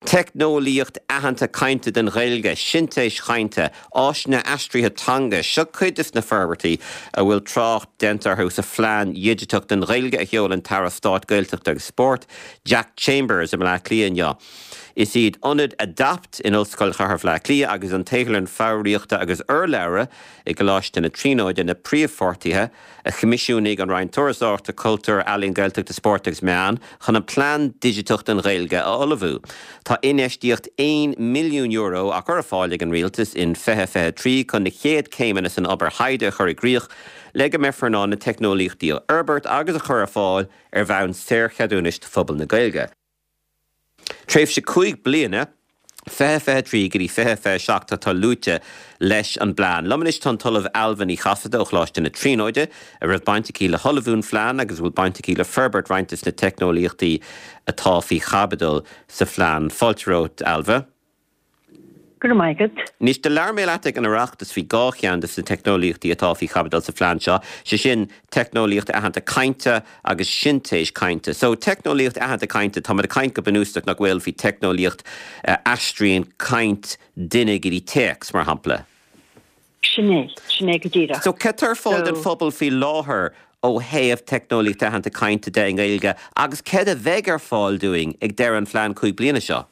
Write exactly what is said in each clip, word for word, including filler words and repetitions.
Technolíocht ahananta cainte den Ghaeilge, sintéis chainte, áisne aistrithe tanga, seo cuidas na ferbertaí a bhfuil trácht dentarthús a phlean dhigiteach den Ghaeilge a cheolann tara Stát Gaeltacht agus sport, Jack Chambers am le cliainne. Is iad ionad adapt in Ulscoil Chahar Phla Clia agus an Téigleán Fáiríochta agus Urleire i gláiste na tríóide na príomhfortaithe a choimisiúnaigh an Ryan Tuairseachta Cultúr Ealaíon Gaeltachta Sport agus meán chun an plán digiteach den Ghaeilge a olabhú. Tá inéistíocht one milliún euro ach ar a fáilig an rialtas in feithe feithe trí chun na chéad céimeanna san obair haide chuir gríoch le go mefarná na technolíochtaí ó Herbert agus a chur a fáil ar bhain saorcheadúnist phobal na Gaeilge. Tréimh sé chuig bliana, feithe feithe trí gurí feithe feithe seachta tá lúite leis an bláán. Lomanis tá talamh alban í chasada ó chláiste na tríóide a raibh bainteaí le tholamhún phlean agus bhfuil bainteaí le Ferbert rointas na technolíochtaí atá faoi chabadal sa phlean. Fáilte Alva. Good maigad. Nís de learméil atig an arachtas fi gáchean dus na technolíochtaí atá faoi chabadal sa phlean seo, sé sin technolíocht ahananta cainte agus sintéis cainte. So technolíocht ahananta cainte, tá mar a caint go banústach nach bhfuil fi technolíocht uh, astrion caint duine gurí teex mar hampla. Sinné, sinné go díra. So cetar fáil den phobal fi láthair ó héamh technolíocht ahananta cainte de an Gaeilge agus ced a bheith ar fáil doing ag deir an phlean chuig bliana seo?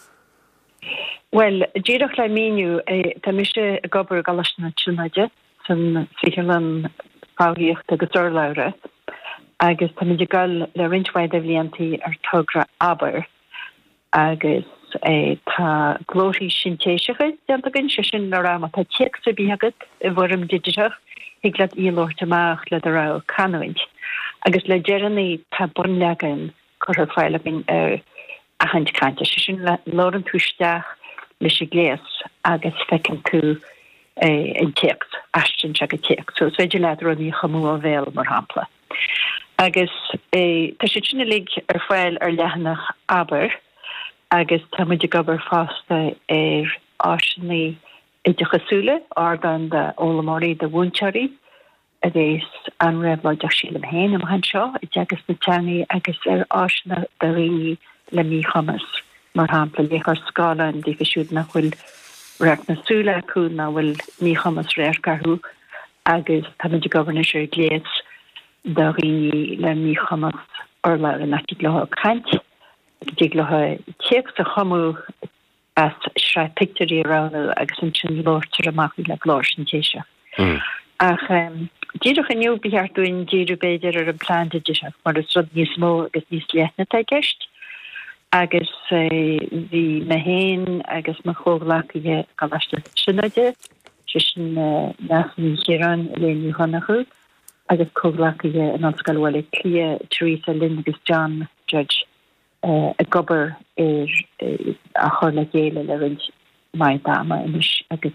Well, díreach le míniu tá mise a gobar galasna túnaide san fiherlan fáíocht agus Urleire agus tá mide gal le rinthhaid a bhliantaí ar tugra aber agus tá glóthaí sintéisiige deantagan se sin le rá tá teach sa bíagad i bhfurim digiteach ag le ílóirt amach le a rá canoint agus le dearannaí tá bunlegan chur fáile bin ar a haint cainte se sin le lóran túisteach leis i gléas agus fecin tú an techt, astin se go techt. So, it's féidir lead ruí chamú a bhéil mar hampla. Agus, tá sé sinna lig ar fáil ar lehanach aber, agus tá muidir gobar fásta ar áisinaí idechasúla, argan de ólamáí de bhúnsearí, a dhéis an raibh deach sí le héin am han seo, i deagas na teangaí agus ar áisina de rií le mí chamas. Mar hampla léchar scala an difisiúd nach bhfuil reach na súla acu na bhfuil ní chamas réir garthú agus tá muidir gobarna sé gléas de rií le mí chamas Urleire nach tí lethe caint, tí lethe teach sa chamú as sra picturí arána agus an sin lóirtar amach le glóirsintéise. Ach díireach aniu bíartúin díireú beidir ar an plán digiteach mar is rud níos mó agus níos leithna tá gceist. agus bhí na héin agus na chóglachaige galáiste sinnaide, sé sin nasní chéran léonú hanachu, agus chóglachaige an anscalhile clia Teresa Lynn agus John Judge a gobar ar a chur le géile le rint mai dáma inis agus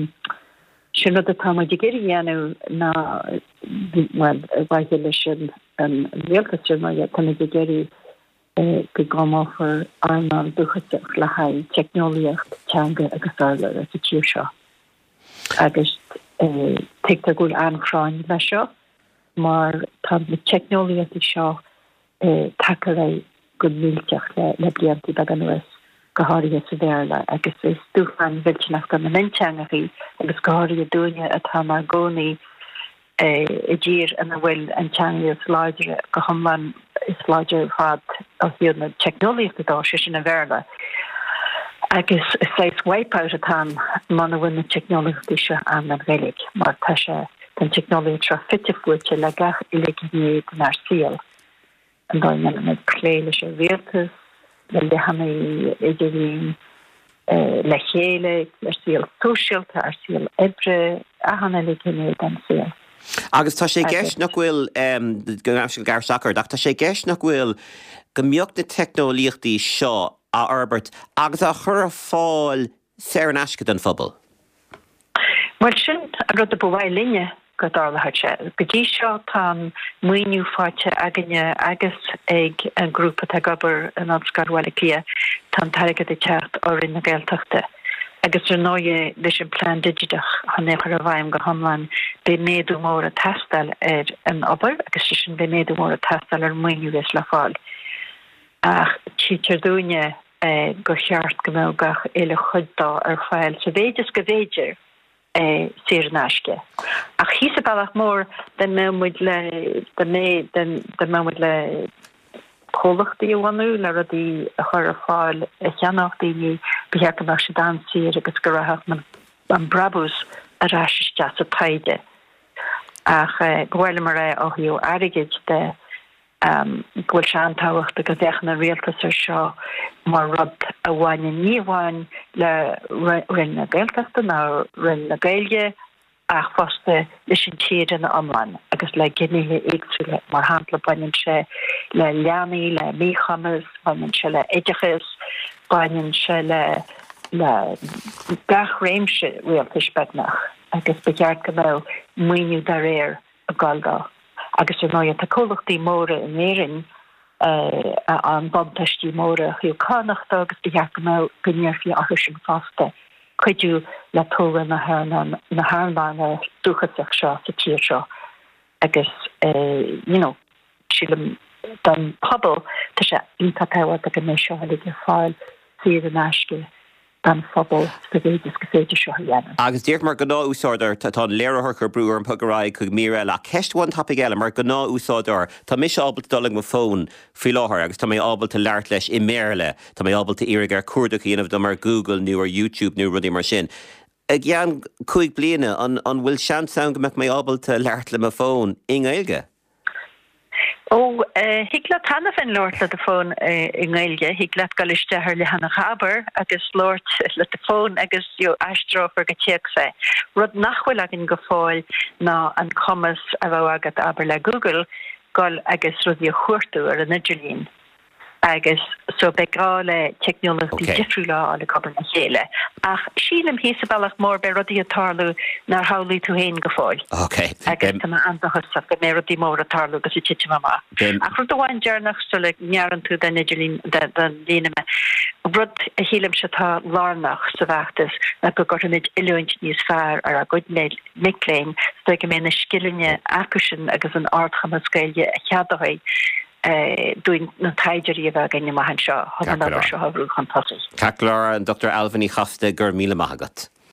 sin rud atá muid géirí dhéanamh ná bhaile sin an bhéaltasir mar tá muid géirí go gámáfar arnán duchateach le haid technolíocht teanga agus Urleire a tíir seo. Agus teagtar gúil anchráin le seo, mar tá na technolíocht seo take ra go mílteach le le bliantí bag an nuas go háirithe sa bhéarla, agus is dúchan bhilteach go na minteangaí agus go háirithe dúine atá mar gcónaí i ddír an bhfuil an teangaí sláidere go thomlan is láidir fad a hiad na technolíocht atá sé sin a bhéarla. Agus is seis wipeout atá mana bhfuil na technolíochtaí se an an Gaeilge, mar tá sé den technolíocht tra fitifúte le gach iligníad nar síal. An dáin me na cléile sé bhéaltas, le lehannaí idirín le chéile, ar síal túisialta, ar síal ebre, a hanna ligníad an síal. Agus tá sé gceist nach bhfuil go raibh gar sacr, ach tá sé gceist nach bhfuil go mbeocht na technolíochtaí seo a Herbert agus a chur fáil sé an eisce den phobal. Well sin a rud a bhhaid linne go dálathe sé. Go dtí seo tá muoinú fáte aganne agus ag an grúpa a gobar an anscarhhaile clia tá tarigad i teart orin na Gaeltachta. Agus ar nóie leis an plán digiteach hannéchar a bhaim go thomlan be méadú mór a tastal ar an obair, agus sin be méadú mór a tastal ar muoinú leis le fáil. Ach títear dúine go cheart go mé gach éile chuddá ar fáil sa bhéidir go bhéidir sér náisce. Ach hí sa bailach mór den mé muid le de mé den mé muid le cholachtaí bhhaú le rudí a chur a fáil a cheannachtaí behearcha nach se dansíir agus go rathach an brabús a ráiste a taide. Ach gohfuil mar ré ó hiú aigeid de bhfuil se antáhacht go bheithna réaltas ar seo mar rud a bhhaine níomháin le rinn na gailtasta ná rinn na gailge ach fosta leis sin tíad na amláin agus le ginithe éagsúile mar hapla baineann se le leanaí le míchamas baineann se le éidechas baineann se le le gach réimse réaltas begnach agus begeart go mé muoinú dar réir a gáilgá. Agus er noia tá cólachtaí móra in éireann an bantaistí móra chuú cánachtá agus behearcha go mé gníir fiú achar sin fásta chuidú le tóra na hána dúchateach seo sa tíir seo agus sílam don pobl tá sé ionta táha a go mé seo ag fáil siad an eisce dan phobal go bhéidir go féidir seo dhéanamh. Agus dtíocht mar go ná úsáidir tá léarthchar brúar an pugaráid chu mí eile ceistháin tapig eile mar go ná úsáidir tá mé ábalta doling mo fón fí láthir agus tá mé ábalta leart leis i méle tá mé ábalta irig ar cuadacha inmh do mar Google nu ar YouTube nu rudí mar sin. A gceann chuig bliana an bhfuil sean saon go mbeadh mé ábalta leart le mo fón in Gaeilge. Ó híla tanna fin Lord le de fón in Gaeilge, híla galiste ar le hanna chaber agus Lord le de fón agus jo astrófar go teag sé. Rud nachhfuil agin go fáil ná an commas a bh agat aber le Google gáil agus rudí a chuirtú ar an Idirlín. Agus so begrá le technology difriúla a le cobar na chéile. Ach sílam hí sa bailach mór be rudí a tarlú nar haulaí tú héin go fáil. Okay. Agus tá antachasach go mé rudí mór a tarlú agus i tite mamá. Ach rud doháin dearnach so le nearan tú den Idirlín den líaname. Rud a hílam se tá lárnach sa bheachtas na go gortamid iluint níos fearr ar a good miléin sto go mé na skillinne acusin agus an ardcham a scailge a cheadahaid. Doing na taidirí a bheith gine maihan seo, hofan seo habrú chun tosaí. Caclar an Doctor Alvin í chaste gur míle maithagat.